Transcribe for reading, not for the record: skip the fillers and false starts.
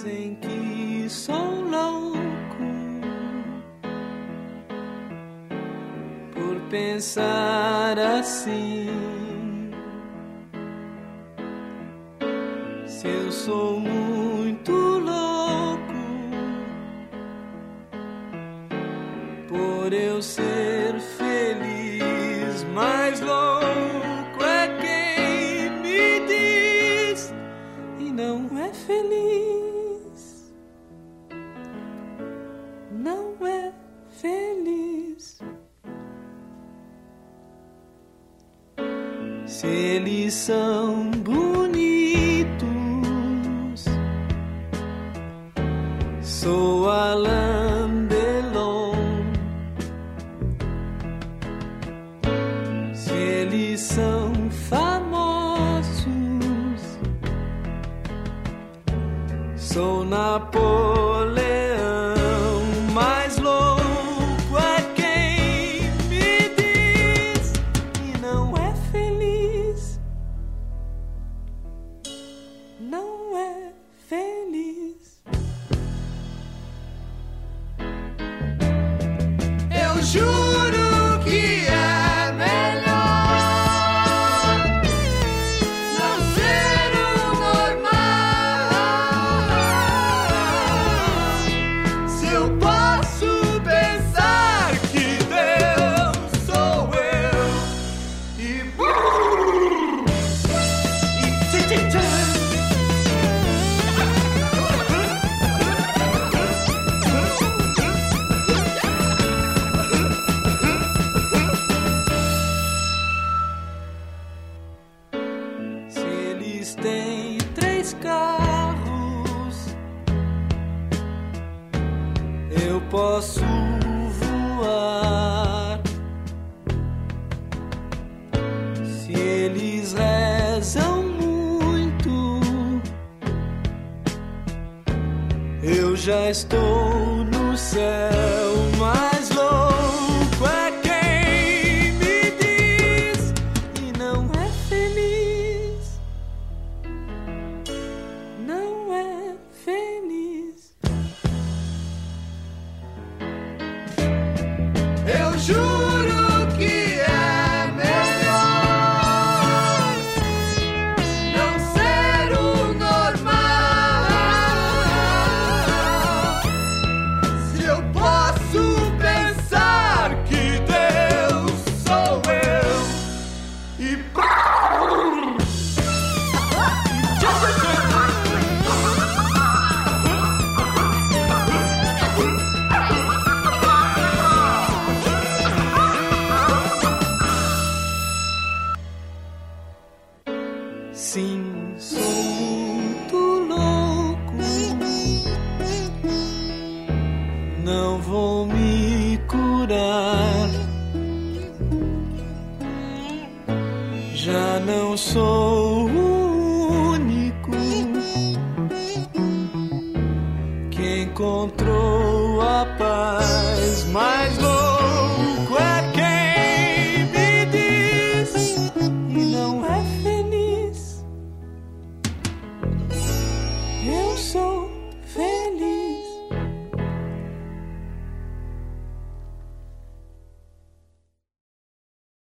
dizem que sou louco por pensar assim. Se eu sou muito louco por eu ser feliz, mais louco é quem me diz e não é feliz, não é feliz. Se eles são bonitos, sou Alain Delon. Se eles são famosos, sou Napoleão. Mais louco é quem me diz e não é feliz, não é feliz. Eu juro que é melhor não ser o normal. Se eu posso pensar que Deus sou eu e se eles têm 3 carros, eu posso voar. Se eles rezam muito, eu já estou no céu. Mais louco é quem me diz e não é feliz, não é feliz. Eu juro que é melhor não ser o normal. Se eu posso pensar que Deus sou eu e sim, sou muito louco, não vou me curar. Já não sou o único que encontrou